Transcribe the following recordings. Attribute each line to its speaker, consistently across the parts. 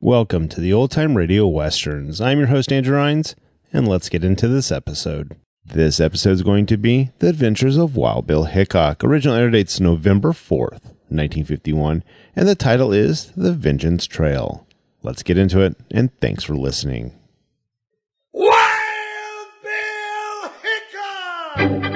Speaker 1: Welcome to the Old Time Radio Westerns. I'm your host, Andrew Rines, and let's get into this episode. This episode is going to be The Adventures of Wild Bill Hickok. Original air date's November 4th, 1951, and the title is The Vengeance Trail. Let's get into it, and thanks for listening.
Speaker 2: Wild Bill Hickok!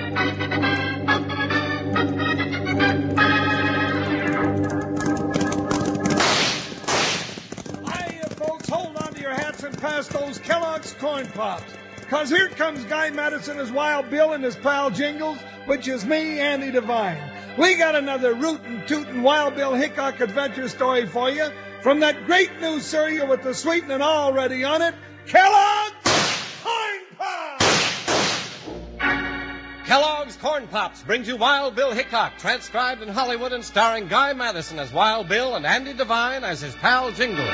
Speaker 2: And pass those Kellogg's Corn Pops. Because here comes Guy Madison as Wild Bill and his pal Jingles, which is me, Andy Devine. We got another rootin' tootin' Wild Bill Hickok adventure story for you from that great new cereal with the sweetening already on it, Kellogg's Corn Pops!
Speaker 3: Kellogg's Corn Pops brings you Wild Bill Hickok, transcribed in Hollywood and starring Guy Madison as Wild Bill and Andy Devine as his pal Jingles.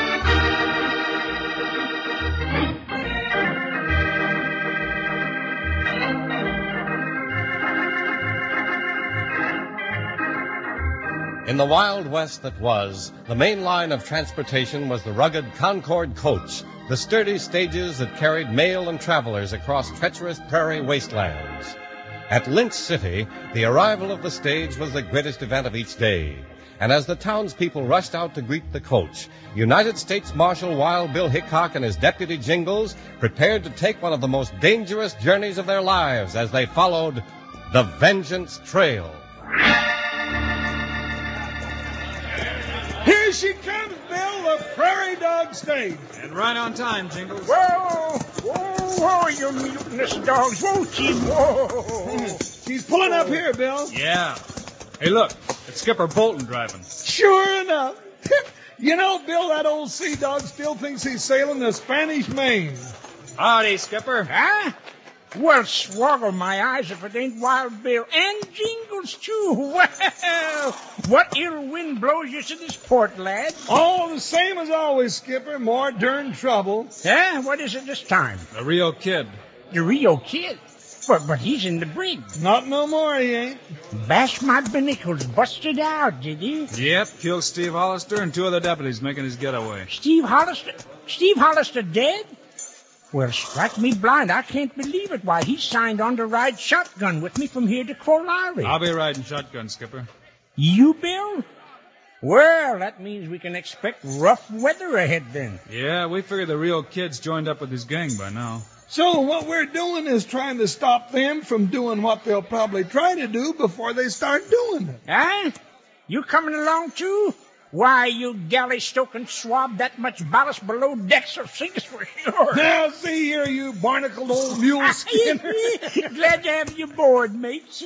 Speaker 3: In the Wild West that was, the main line of transportation was the rugged Concord coach, the sturdy stages that carried mail and travelers across treacherous prairie wastelands. At Lynch City, the arrival of the stage was the greatest event of each day. And as the townspeople rushed out to greet the coach, United States Marshal Wild Bill Hickok and his deputy Jingles prepared to take one of the most dangerous journeys of their lives as they followed the Vengeance Trail.
Speaker 2: Here she comes, Bill, the Prairie Dog Stage.
Speaker 4: And right on time, Jingles.
Speaker 5: Whoa, whoa, you mutinous dogs. Whoa, Chief, whoa.
Speaker 2: She's pulling up here, Bill.
Speaker 4: Yeah. Hey, look, it's Skipper Bolton driving.
Speaker 2: Sure enough. You know, Bill, that old sea dog still thinks he's sailing the Spanish Main.
Speaker 4: Howdy, Skipper.
Speaker 5: Huh? Well, swoggle my eyes if it ain't Wild Bill. And Jingles, too. Well, what ill wind blows you to this port, lad?
Speaker 2: All the same as always, Skipper. More darn trouble.
Speaker 5: Huh? What is it this time?
Speaker 4: The Rio Kid.
Speaker 5: The Rio Kid? But he's in the brig.
Speaker 2: Not no more, he ain't.
Speaker 5: Bash my binnicles busted out, did he?
Speaker 4: Yep, killed Steve Hollister and two other deputies making his getaway.
Speaker 5: Steve Hollister? Steve Hollister dead? Well, strike me blind. I can't believe it. Why, he signed on to ride shotgun with me from here to Kolari.
Speaker 4: I'll be riding shotgun, Skipper.
Speaker 5: You, Bill? Well, that means we can expect rough weather ahead then.
Speaker 4: Yeah, we figure the Rio Kid's joined up with his gang by now.
Speaker 2: So what we're doing is trying to stop them from doing what they'll probably try to do before they start doing it.
Speaker 5: Huh? You coming along, too? Why, you galley-stoking swab, that much ballast below decks or sinks for sure.
Speaker 2: Now, see here, you barnacled old mule skinner.
Speaker 5: Glad to have you aboard, mates.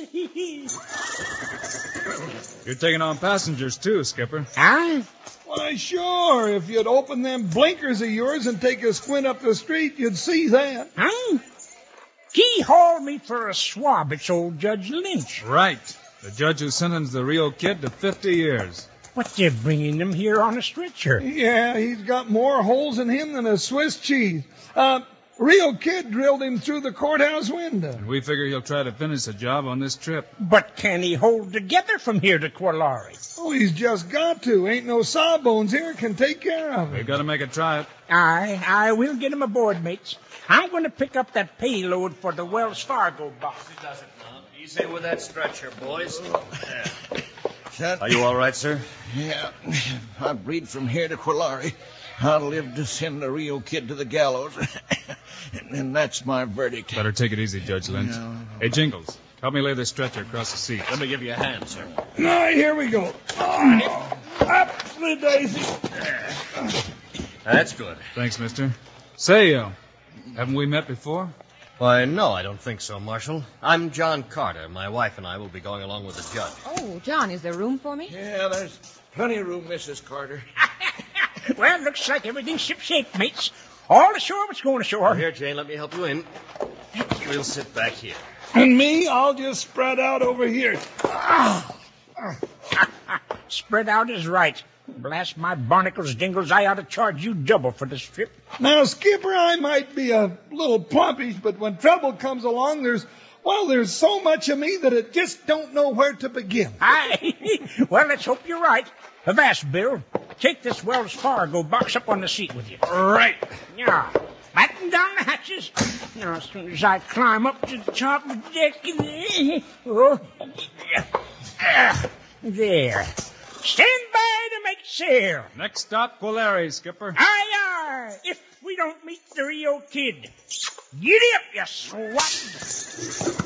Speaker 4: You're taking on passengers, too, Skipper.
Speaker 5: Huh?
Speaker 2: Why, sure. If you'd open them blinkers of yours and take a squint up the street, you'd see that.
Speaker 5: Huh? He hauled me for a swab. It's old Judge Lynch.
Speaker 4: Right. The judge who sentenced the Rio Kid to 50 years.
Speaker 5: But they're bringing him here on a stretcher.
Speaker 2: Yeah, he's got more holes in him than a Swiss cheese. Rio Kid drilled him through the courthouse window.
Speaker 4: And we figure he'll try to finish the job on this trip.
Speaker 5: But can he hold together from here to Kolari?
Speaker 2: Oh, he's just got to. Ain't no sawbones here can take care of him.
Speaker 4: We've got to make a try it.
Speaker 5: I will get him aboard, mates. I'm going to pick up that payload for the Wells Fargo box.
Speaker 6: He does it now. Easy with that stretcher, boys. Are you all right, sir?
Speaker 7: Yeah. I breed from here to Kolari. I'll live to send the Rio Kid to the gallows. And that's my verdict.
Speaker 4: Better take it easy, Judge Lynch.
Speaker 7: No.
Speaker 4: Hey, Jingles, help me lay this stretcher across the seat.
Speaker 6: Let me give you a hand, sir.
Speaker 2: All right, here we go. Up the daisy.
Speaker 6: That's good.
Speaker 4: Thanks, mister. Say, haven't we met before?
Speaker 6: Why, no, I don't think so, Marshal. I'm John Carter. My wife and I will be going along with the judge.
Speaker 8: Oh, John, is there room for me?
Speaker 7: Yeah, there's plenty of room, Mrs. Carter.
Speaker 5: Well, looks like everything's shipshape, mates. All ashore what's going ashore.
Speaker 6: Here, Jane, let me help you in. We'll sit back here.
Speaker 2: And me, I'll just spread out over here.
Speaker 5: Spread out is right. Blast my barnacles, Jingles, I ought to charge you double for this trip.
Speaker 2: Now, Skipper, I might be a little plumpish, but when trouble comes along, there's so much of me that it just don't know where to begin.
Speaker 5: Well, let's hope you're right. Avast, Bill. take this Wells Fargo box up on the seat with you.
Speaker 4: Right.
Speaker 5: Now, batten down the hatches. Now, as soon as I climb up to the top of the deck... Oh, there. Stand by to make sail.
Speaker 4: Next stop, Quillary, Skipper.
Speaker 5: Aye, aye. If we don't meet the Rio Kid. Giddy up, you swat.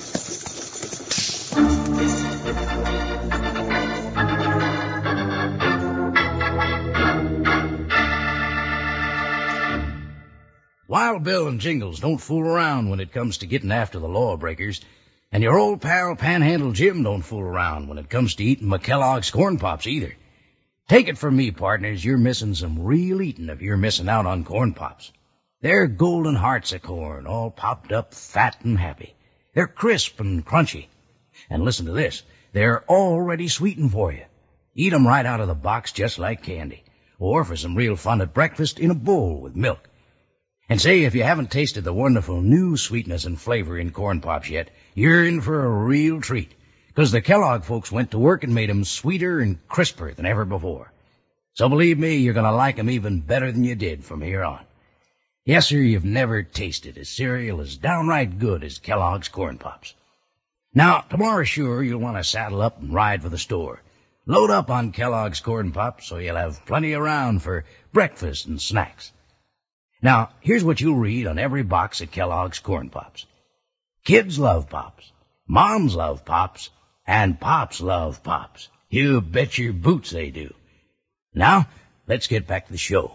Speaker 9: Wild Bill and Jingles don't fool around when it comes to getting after the lawbreakers, and your old pal Panhandle Jim don't fool around when it comes to eating McKellogg's Corn Pops either. Take it from me, partners, you're missing some real eating if you're missing out on Corn Pops. They're golden hearts of corn, all popped up, fat and happy. They're crisp and crunchy. And listen to this, they're already sweetened for you. Eat 'em right out of the box just like candy, or for some real fun at breakfast in a bowl with milk. And say, if you haven't tasted the wonderful new sweetness and flavor in Corn Pops yet, you're in for a real treat, 'cause the Kellogg folks went to work and made 'em sweeter and crisper than ever before. So believe me, you're going to like 'em even better than you did from here on. Yes, sir, you've never tasted a cereal as downright good as Kellogg's Corn Pops. Now, tomorrow sure you'll want to saddle up and ride for the store. Load up on Kellogg's Corn Pops so you'll have plenty around for breakfast and snacks. Now, here's what you'll read on every box of Kellogg's Corn Pops. Kids love Pops, moms love Pops, and Pops love Pops. You bet your boots they do. Now, let's get back to the show.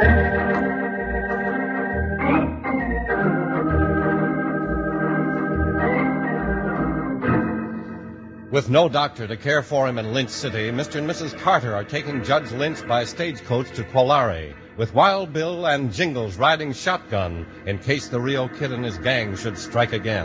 Speaker 3: With no doctor to care for him in Lynch City, Mr. and Mrs. Carter are taking Judge Lynch by stagecoach to Quillary, with Wild Bill and Jingles riding shotgun in case the Rio Kid and his gang should strike again.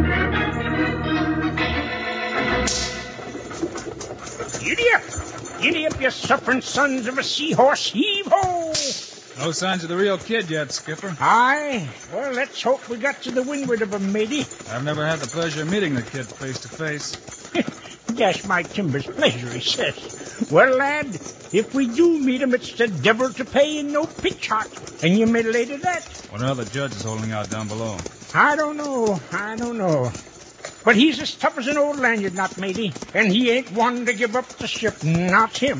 Speaker 5: Giddy up! Giddy up, you suffering sons of a seahorse! Heave-ho!
Speaker 4: No signs of the Rio Kid yet, Skipper.
Speaker 5: Aye? Well, let's hope we got to the windward of him, matey.
Speaker 4: I've never had the pleasure of meeting the kid face to face.
Speaker 5: That's my timber's pleasure, he says. Well, lad, if we do meet him, it's the devil to pay and no pitch hot. And you may lay to that.
Speaker 4: What other judge is holding out down below?
Speaker 5: I don't know. But he's as tough as an old lanyard knot, matey. And he ain't one to give up the ship. Not him.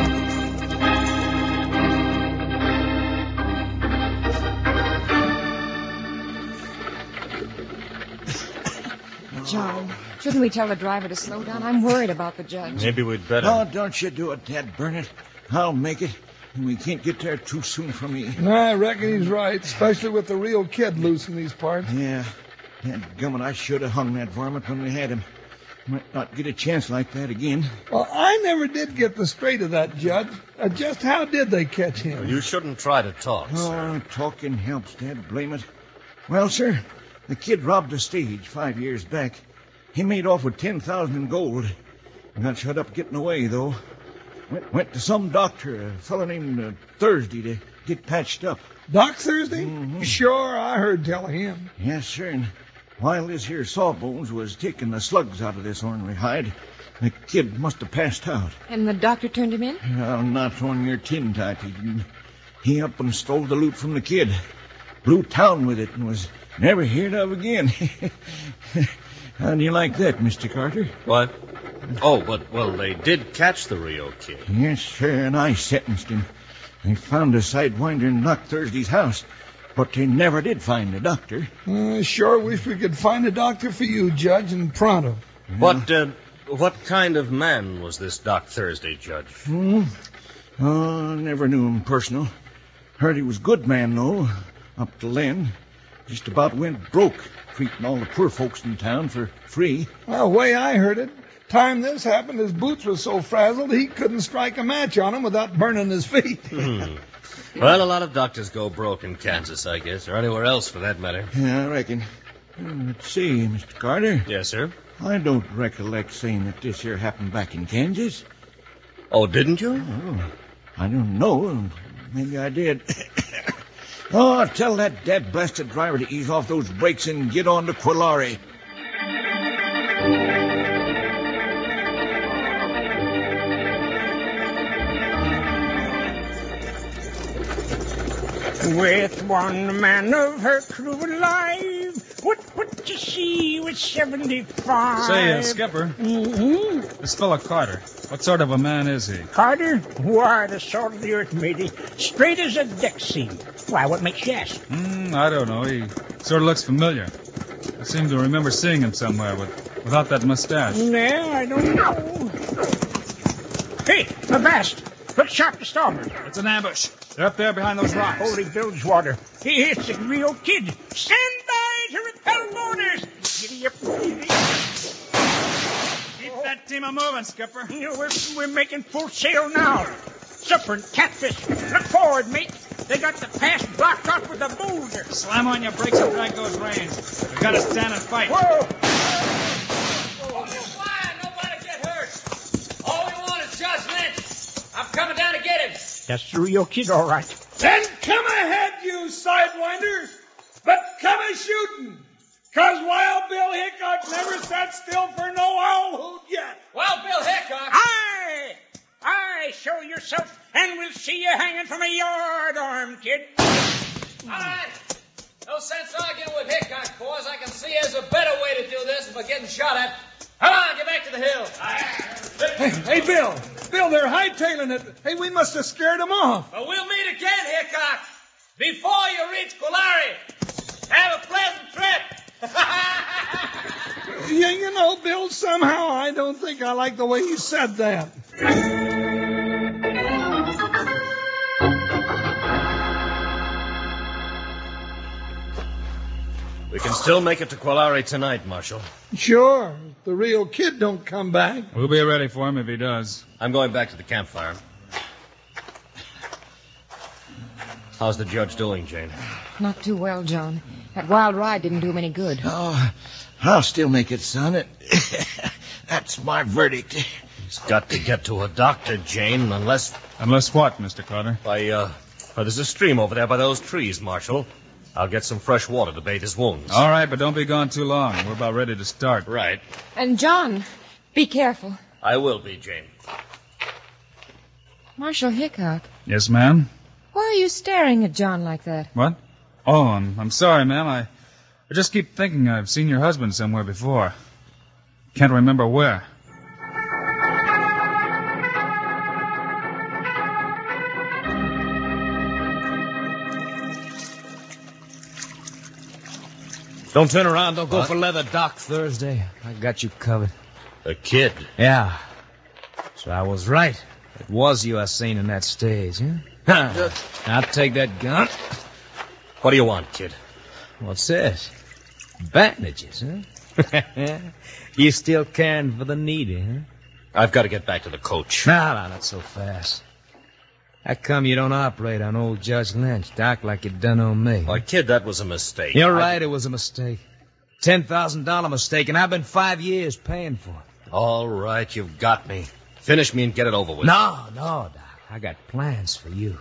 Speaker 8: John, shouldn't we tell the driver to slow down? I'm worried about the judge.
Speaker 6: Maybe we'd better.
Speaker 7: Oh, don't you do it, Dad Burnett. I'll make it. We can't get there too soon for me.
Speaker 2: I reckon he's right, especially with the Rio Kid loose in these parts.
Speaker 7: Yeah. Dadgummit, I should have hung that varmint when we had him. Might not get a chance like that again.
Speaker 2: Well, I never did get the straight of that, Judge. Just how did they catch him?
Speaker 6: You shouldn't try to talk, sir.
Speaker 7: Oh, talking helps, Dad. Blame it. Well, sir, the kid robbed a stage 5 years back. He made off with $10,000 in gold. Got shut up getting away, though. Went to some doctor, a fellow named Thursday, to get patched up.
Speaker 2: Doc Thursday?
Speaker 7: Mm-hmm.
Speaker 2: Sure, I heard tell of him.
Speaker 7: Yes, sir, and while this here Sawbones was taking the slugs out of this ornery hide, the kid must have passed out.
Speaker 8: And the doctor turned him in?
Speaker 7: Well, not on your tin type, he didn't. He up and stole the loot from the kid. Blew town with it and was never heard of again. How do you like that, Mr. Carter?
Speaker 6: What? Oh, but, well, they did catch the Rio Kid.
Speaker 7: Yes, sir, and I sentenced him. They found a sidewinder in Doc Thursday's house, but they never did find the doctor.
Speaker 2: Sure wish we could find a doctor for you, Judge, and pronto.
Speaker 6: What kind of man was this Doc Thursday, Judge?
Speaker 7: Oh, never knew him personal. Heard he was a good man, though, up to then. Just about went broke, treating all the poor folks in town for free.
Speaker 2: Well, the way I heard it, time this happened, his boots were so frazzled he couldn't strike a match on them without burning his feet.
Speaker 6: Well, a lot of doctors go broke in Kansas, I guess, or anywhere else for that matter.
Speaker 7: Yeah, I reckon. Let's see, Mr. Carter.
Speaker 6: Yes, sir?
Speaker 7: I don't recollect saying that this here happened back in Kansas.
Speaker 6: Oh, didn't you?
Speaker 7: Oh, I don't know. Maybe I did. Oh, tell that dad-blasted driver to ease off those brakes and get on to Quillary.
Speaker 5: With one man of her crew alive, what you see with 75?
Speaker 4: Say, Skipper,
Speaker 5: Mm-hmm.
Speaker 4: this fella Carter, what sort of a man is he?
Speaker 5: Carter? Why, the salt of the earth, matey. Straight as a deck seam. Why, what makes you ask?
Speaker 4: I don't know. He sort of looks familiar. I seem to remember seeing him somewhere without that mustache.
Speaker 5: Yeah, I don't know. Hey, avast! Look sharp to starboard.
Speaker 4: It's an ambush. They're up there behind those rocks.
Speaker 5: Holy Bilgewater. It's the Rio Kid. Stand by to repel boarders. Giddy up.
Speaker 4: Keep that team a-moving, Skipper.
Speaker 5: We're making full sail now. Supper and catfish. Look forward, mate. They got the pass blocked off with a boulder.
Speaker 4: Slam on your brakes and drag those reins. We've got to stand and fight.
Speaker 5: Whoa!
Speaker 10: Nobody get hurt. All we want is Judge Lynch. I'm coming down to get him.
Speaker 5: That's the Rio Kid, all right.
Speaker 2: Then come ahead, you sidewinders, but come a-shooting, 'cause Wild Bill Hickok never sat still for no owl hoot yet.
Speaker 10: Wild Bill Hickok?
Speaker 5: Aye, show yourself, and we'll see you hanging from a yard arm, kid.
Speaker 10: All right. No sense arguing with Hickok, boys. I can see there's a better way to do this than by getting shot at. Come on, get back to the hill.
Speaker 2: Hey, Bill, they're hightailing it. Hey, we must have scared them off.
Speaker 10: But we'll meet again, Hickok, before you reach Quilari. Have a pleasant trip.
Speaker 2: Yeah, you know, Bill, somehow I don't think I like the way you said that.
Speaker 6: We can still make it to Quilari tonight, Marshal.
Speaker 2: Sure, if the Rio Kid don't come back.
Speaker 4: We'll be ready for him if he does.
Speaker 6: I'm going back to the campfire. How's the judge doing, Jane?
Speaker 8: Not too well, John. That wild ride didn't do him any good.
Speaker 7: Oh, I'll still make it, son. That's my verdict.
Speaker 6: He's got to get to a doctor, Jane, unless...
Speaker 4: Unless what, Mr. Carter?
Speaker 6: There's a stream over there by those trees, Marshal. I'll get some fresh water to bathe his wounds.
Speaker 4: All right, but don't be gone too long. We're about ready to start.
Speaker 6: Right.
Speaker 8: And, John, be careful.
Speaker 6: I will be, Jane.
Speaker 8: Marshal Hickok.
Speaker 4: Yes, ma'am?
Speaker 8: Why are you staring at John like that?
Speaker 4: What? Oh, I'm sorry, ma'am. I just keep thinking I've seen your husband somewhere before. Can't remember where.
Speaker 11: Don't turn around. Don't go for leather, Doc, Thursday. I got you covered.
Speaker 6: A kid?
Speaker 11: Yeah. So I was right. It was you I seen in that stage, huh? I'll take that gun.
Speaker 6: What do you want, kid?
Speaker 11: What's this? Bandages, huh? You still caring for the needy, huh?
Speaker 6: I've got to get back to the coach.
Speaker 11: No, not so fast. How come you don't operate on old Judge Lynch, Doc, like you done on me?
Speaker 6: Why, kid, that was a mistake.
Speaker 11: You're right, it was a mistake. $10,000 mistake, and I've been 5 years paying for it.
Speaker 6: All right, you've got me. Finish me and get it over with.
Speaker 11: No, Doc. I got plans for you.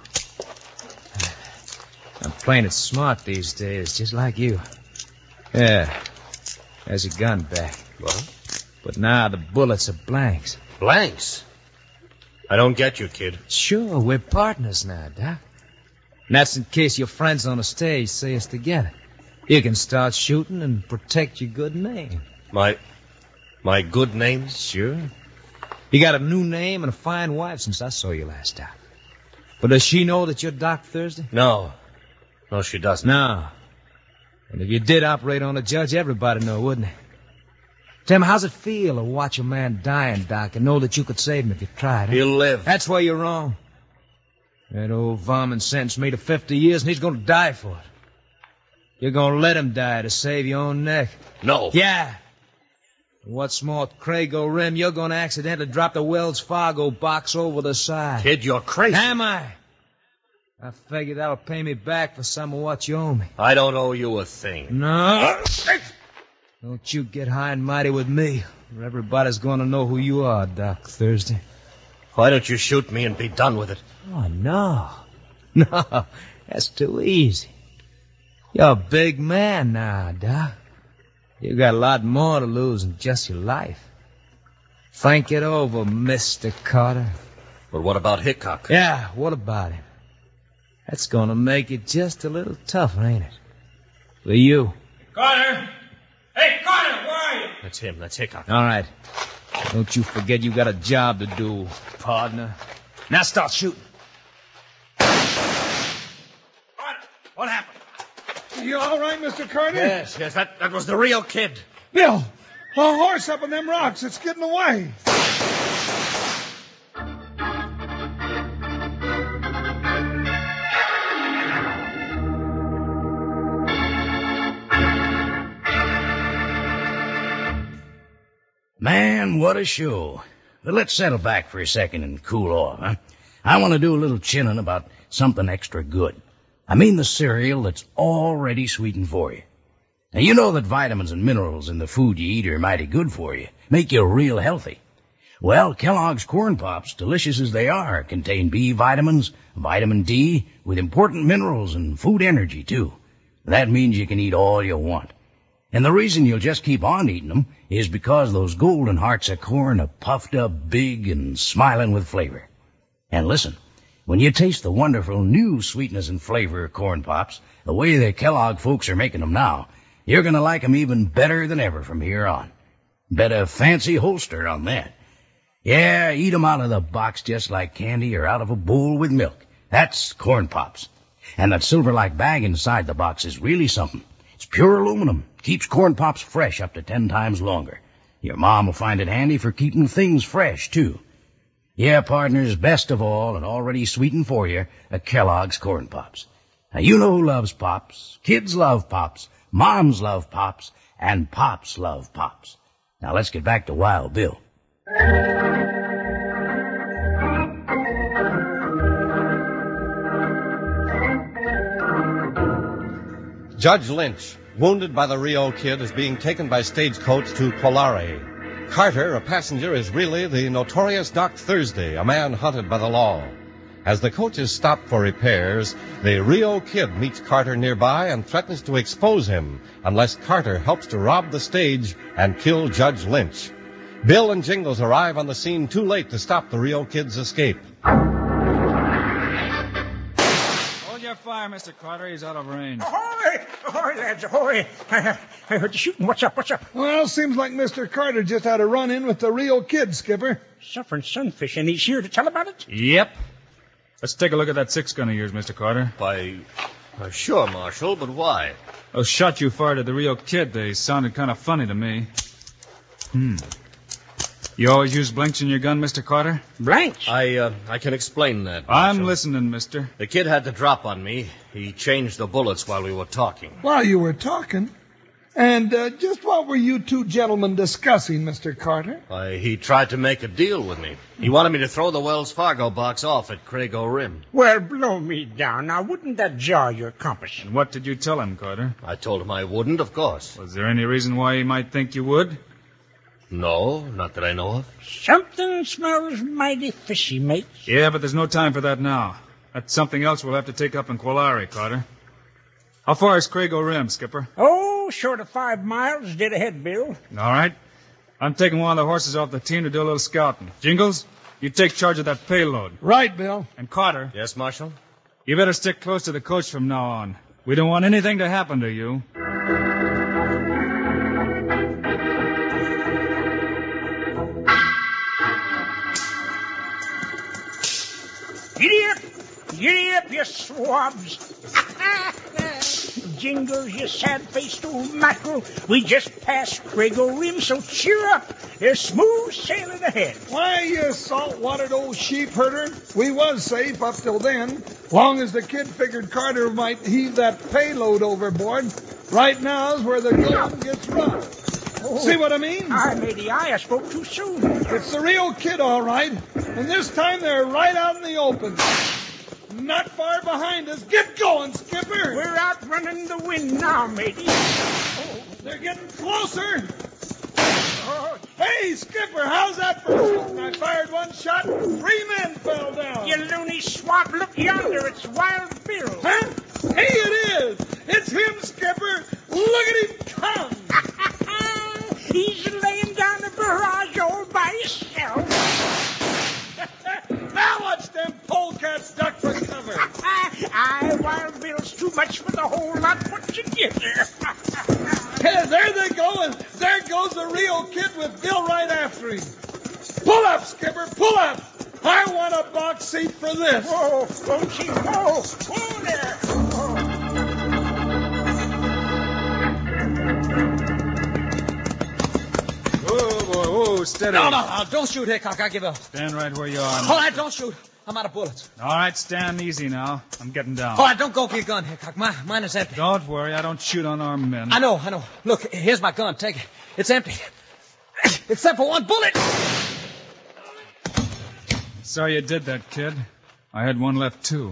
Speaker 11: I'm playing it smart these days, just like you. Yeah. There's your gun back.
Speaker 6: What?
Speaker 11: But now the bullets are blanks.
Speaker 6: Blanks? I don't get you, kid.
Speaker 11: Sure, we're partners now, Doc. And that's in case your friends on the stage say us together. You can start shooting and protect your good name.
Speaker 6: My good name?
Speaker 11: Sure. You got a new name and a fine wife since I saw you last, Doc. But does she know that you're Doc Thursday?
Speaker 6: No. No, she doesn't.
Speaker 11: No. And if you did operate on a judge, everybody'd know, wouldn't it? Tell me, how's it feel to watch a man dying, Doc, and know that you could save him if you tried? Huh?
Speaker 6: He'll live.
Speaker 11: That's where you're wrong. That old varmint sentenced me to 50 years, and he's going to die for it. You're going to let him die to save your own neck.
Speaker 6: No.
Speaker 11: Yeah. And what's more, at Crago Rim, you're going to accidentally drop the Wells Fargo box over the side.
Speaker 6: Kid, you're crazy.
Speaker 11: Am I? I figure that'll pay me back for some of what you owe me.
Speaker 6: I don't owe you a thing.
Speaker 11: No. Don't you get high and mighty with me, or everybody's going to know who you are, Doc Thursday.
Speaker 6: Why don't you shoot me and be done with it?
Speaker 11: Oh, no. No, that's too easy. You're a big man now, Doc. You got a lot more to lose than just your life. Think it over, Mr. Carter.
Speaker 6: But what about Hickok?
Speaker 11: Yeah, what about him? That's gonna make it just a little tougher, ain't it? For you.
Speaker 4: Carter! Hey, Carter, where are you?
Speaker 6: That's him. That's Hickok.
Speaker 11: All right. Don't you forget you got a job to do, partner. Now start shooting.
Speaker 5: Carter, what happened?
Speaker 2: You all right, Mr. Carter?
Speaker 6: Yes, that was the Rio Kid.
Speaker 2: Bill, a horse up in them rocks. It's getting away.
Speaker 9: Man, what a show. But let's settle back for a second and cool off, huh? I want to do a little chinning about something extra good. I mean the cereal that's already sweetened for you. Now, you know that vitamins and minerals in the food you eat are mighty good for you, make you real healthy. Well, Kellogg's Corn Pops, delicious as they are, contain B vitamins, vitamin D, with important minerals and food energy, too. That means you can eat all you want. And the reason you'll just keep on eating them is because those golden hearts of corn are puffed up big and smiling with flavor. And listen, when you taste the wonderful new sweetness and flavor of Corn Pops, the way the Kellogg folks are making them now, you're going to like them even better than ever from here on. Bet a fancy holster on that. Yeah, eat them out of the box just like candy or out of a bowl with milk. That's Corn Pops. And that silver-like bag inside the box is really something. It's pure aluminum. Keeps Corn Pops fresh up to 10 times longer. Your mom will find it handy for keeping things fresh, too. Yeah, partners, best of all, and already sweetened for you, a Kellogg's Corn Pops. Now, you know who loves Pops. Kids love Pops. Moms love Pops. And Pops love Pops. Now, let's get back to Wild Bill.
Speaker 3: Judge Lynch, wounded by the Rio Kid, is being taken by stagecoach to Polare. Carter, a passenger, is really the notorious Doc Thursday, a man hunted by the law. As the coach is stopped for repairs, the Rio Kid meets Carter nearby and threatens to expose him unless Carter helps to rob the stage and kill Judge Lynch. Bill and Jingles arrive on the scene too late to stop the Rio Kid's escape.
Speaker 4: Hold your fire, Mr. Carter. He's out of range.
Speaker 5: Ahoy! Ahoy, lads, ahoy! I heard you shooting. What's up?
Speaker 2: Well, seems like Mr. Carter just had a run-in with the Rio Kid, Skipper.
Speaker 5: Suffering sunfish, and he's here to tell about it?
Speaker 4: Yep. Let's take a look at that 6-gun of yours, Mr. Carter.
Speaker 6: Why, sure, Marshal, but why?
Speaker 4: Those shots you fired at the Rio Kid, they sounded kind of funny to me. You always use blanks in your gun, Mr. Carter?
Speaker 5: Blanks?
Speaker 6: I can explain that, Marshal.
Speaker 4: I'm listening, mister.
Speaker 6: The kid had the drop on me. He changed the bullets while we were talking.
Speaker 2: While you were talking? And just what were you two gentlemen discussing, Mr. Carter?
Speaker 6: He tried to make a deal with me. He wanted me to throw the Wells Fargo box off at Crago Rim.
Speaker 5: Well, blow me down. Now, wouldn't that jar your compass?
Speaker 4: And what did you tell him, Carter?
Speaker 6: I told him I wouldn't, of course.
Speaker 4: Was there any reason why he might think you would?
Speaker 6: No, not that I know of.
Speaker 5: Something smells mighty fishy, mate.
Speaker 4: Yeah, but there's no time for that now. That's something else we'll have to take up in Quillare, Carter. How far is Crago Rim, Skipper?
Speaker 5: Oh, short of 5 miles, dead ahead, Bill.
Speaker 4: All right. I'm taking one of the horses off the team to do a little scouting. Jingles, you take charge of that payload.
Speaker 2: Right, Bill.
Speaker 4: And Carter.
Speaker 6: Yes, Marshal?
Speaker 4: You better stick close to the coach from now on. We don't want anything to happen to you.
Speaker 5: Giddy up, you swabs. Jingles, you sad-faced old mackerel. We just passed Crago Rim, so cheer up. There's smooth sailing ahead.
Speaker 2: Why, you salt-watered old sheep herder, we was safe up till then, long as the kid figured Carter might heave that payload overboard. Right now's where the going gets rough. Oh, see what I mean?
Speaker 5: I spoke too soon.
Speaker 2: It's the Rio Kid, all right. And this time they're right out in the open. Not far behind us. Get going, Skipper.
Speaker 5: We're outrunning the wind now, matey.
Speaker 2: Oh, they're getting closer. Oh, hey, Skipper, how's that for shooting? I fired one shot and 3 men fell down.
Speaker 5: You loony swab, look yonder. It's Wild Bill.
Speaker 2: Huh? Hey, it is. It's him, Skipper. Look at him come.
Speaker 5: He's laying down the barrage all by himself.
Speaker 2: Now watch them polecats duck for cover.
Speaker 5: I What'd you get there?
Speaker 2: Hey, there they go, and there goes the Rio Kid with Bill right after him. Pull up, Skipper, pull up. I want a box seat for this.
Speaker 5: Whoa, don't you? Whoa there.
Speaker 4: Whoa, steady.
Speaker 10: No, don't shoot, Hickok. I give up.
Speaker 4: Stand right where you are.
Speaker 10: All right, don't shoot. I'm out of bullets.
Speaker 4: All right, stand easy now. I'm getting down.
Speaker 10: All right, don't go for your gun, Hickok. Mine is empty.
Speaker 4: Don't worry, I don't shoot unarmed men.
Speaker 10: I know. Look, here's my gun. Take it. It's empty. Except for one bullet.
Speaker 4: Sorry you did that, kid. I had one left, too.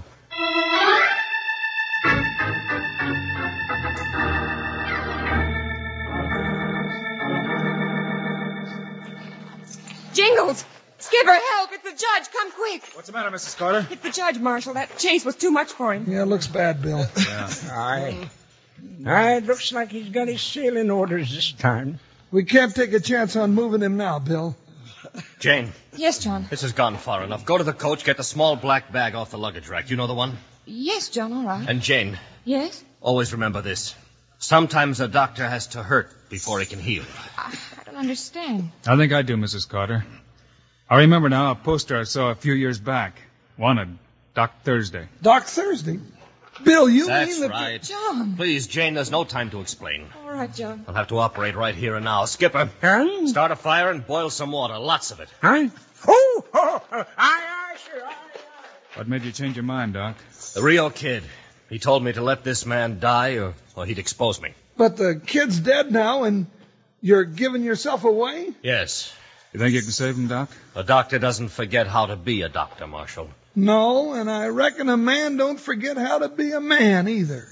Speaker 8: Jingles! Skipper, help! It's the judge. Come quick.
Speaker 4: What's the matter, Mrs. Carter?
Speaker 8: It's the judge, Marshal. That chase was too much for him.
Speaker 2: Yeah, it looks bad, Bill.
Speaker 4: Yeah.
Speaker 5: Aye, it looks like he's got his sailing orders this time.
Speaker 2: We can't take a chance on moving him now, Bill.
Speaker 6: Jane,
Speaker 8: Yes, John.
Speaker 6: this has gone far enough. Go to the coach, get the small black bag off the luggage rack. You know the one?
Speaker 8: Yes, John, all right.
Speaker 6: And Jane,
Speaker 8: Yes?
Speaker 6: always remember this. Sometimes a doctor has to hurt before he can heal.
Speaker 8: I don't understand.
Speaker 4: I think I do, Mrs. Carter. I remember now a poster I saw a few years back. Wanted Doc Thursday.
Speaker 2: Doc Thursday? Bill, you
Speaker 6: That's
Speaker 2: mean that...
Speaker 6: right.
Speaker 8: John.
Speaker 6: Please, Jane, there's no time to explain.
Speaker 8: All right, John.
Speaker 6: I'll have to operate right here and now. Skipper,
Speaker 5: Huh?
Speaker 6: start a fire and boil some water. Lots of it.
Speaker 5: Huh? Aye, sure.
Speaker 4: What made you change your mind, Doc?
Speaker 6: The Rio Kid. He told me to let this man die or he'd expose me.
Speaker 2: But the kid's dead now, and you're giving yourself away?
Speaker 6: Yes.
Speaker 4: You think you can save him, Doc?
Speaker 6: A doctor doesn't forget how to be a doctor, Marshal.
Speaker 2: No, and I reckon a man don't forget how to be a man either.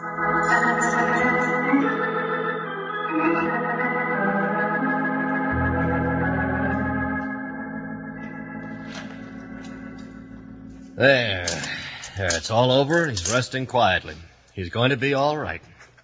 Speaker 6: There. It's all over. He's resting quietly. He's going to be all right.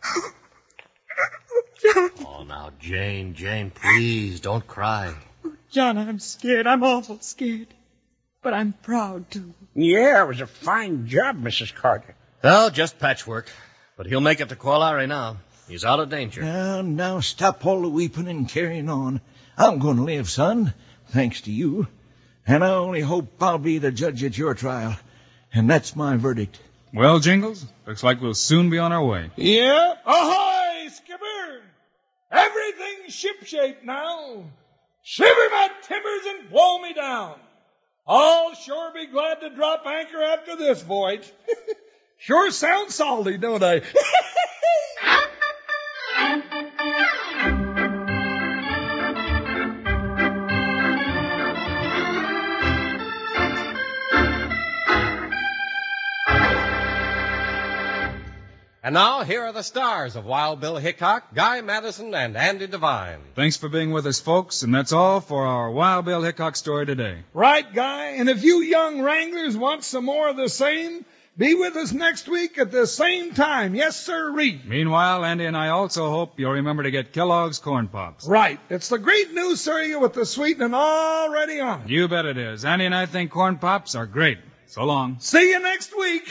Speaker 6: Oh, now, Jane, please, don't cry.
Speaker 8: John, I'm scared. I'm awful scared. But I'm proud, too.
Speaker 5: Yeah, it was a fine job, Mrs. Carter.
Speaker 6: Well, just patchwork. But he'll make it to Qualari now. He's out of danger.
Speaker 7: Now, stop all the weeping and carrying on. I'm going to live, son, thanks to you. And I only hope I'll be the judge at your trial. And that's my verdict.
Speaker 4: Well, Jingles, looks like we'll soon be on our way.
Speaker 2: Yeah? Ahoy, Skipper! Everything's shipshape now. Shiver my timbers and blow me down. I'll sure be glad to drop anchor after this voyage. Sure sounds salty, don't I?
Speaker 3: And now, here are the stars of Wild Bill Hickok, Guy Madison, and Andy Devine.
Speaker 4: Thanks for being with us, folks, and that's all for our Wild Bill Hickok story today.
Speaker 2: Right, Guy? And if you young wranglers want some more of the same, be with us next week at the same time. Yes, sir-ree.
Speaker 4: Meanwhile, Andy and I also hope you'll remember to get Kellogg's Corn Pops.
Speaker 2: Right. It's the great new cereal with the sweetening already on it.
Speaker 4: You bet it is. Andy and I think Corn Pops are great. So long.
Speaker 2: See you next week.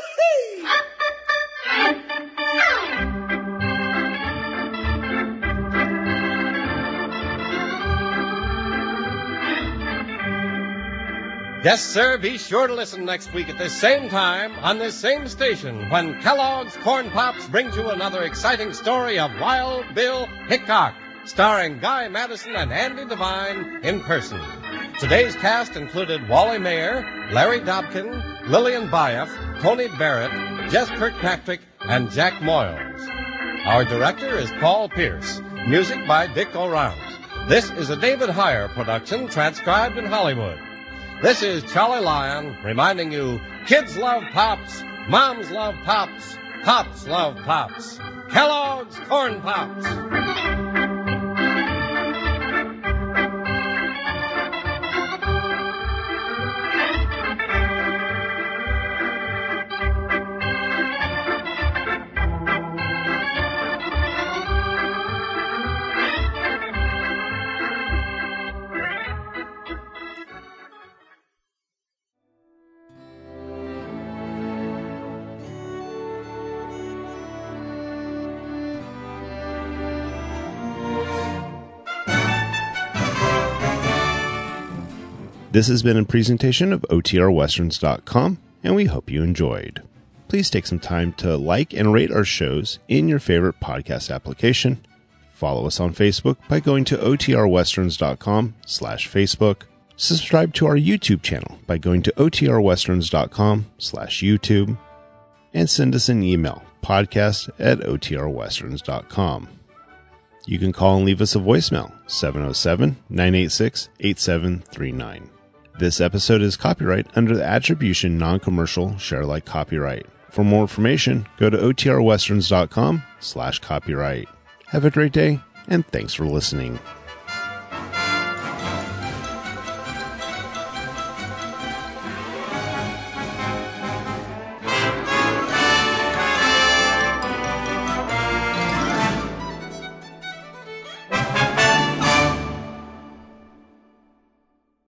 Speaker 3: Yes, sir, be sure to listen next week at this same time on this same station when Kellogg's Corn Pops brings you another exciting story of Wild Bill Hickok, starring Guy Madison and Andy Devine in person. Today's cast included Wally Mayer, Larry Dobkin, Lillian Bayef, Tony Barrett, Jess Kirkpatrick, and Jack Moyles. Our director is Paul Pierce. Music by Dick O'Round. This is a David Heyer production transcribed in Hollywood. This is Charlie Lyon reminding you, kids love Pops, moms love Pops, Pops love Pops. Kellogg's Corn Pops.
Speaker 1: This has been a presentation of OTRWesterns.com, and we hope you enjoyed. Please take some time to like and rate our shows in your favorite podcast application. Follow us on Facebook by going to OTRWesterns.com/Facebook. Subscribe to our YouTube channel by going to OTRWesterns.com/YouTube. And send us an email, podcast@OTRWesterns.com. You can call and leave us a voicemail, 707-986-8739. This episode is copyright under the Attribution Non-Commercial Share-alike copyright. For more information, go to OTRWesterns.com/copyright. Have a great day, and thanks for listening.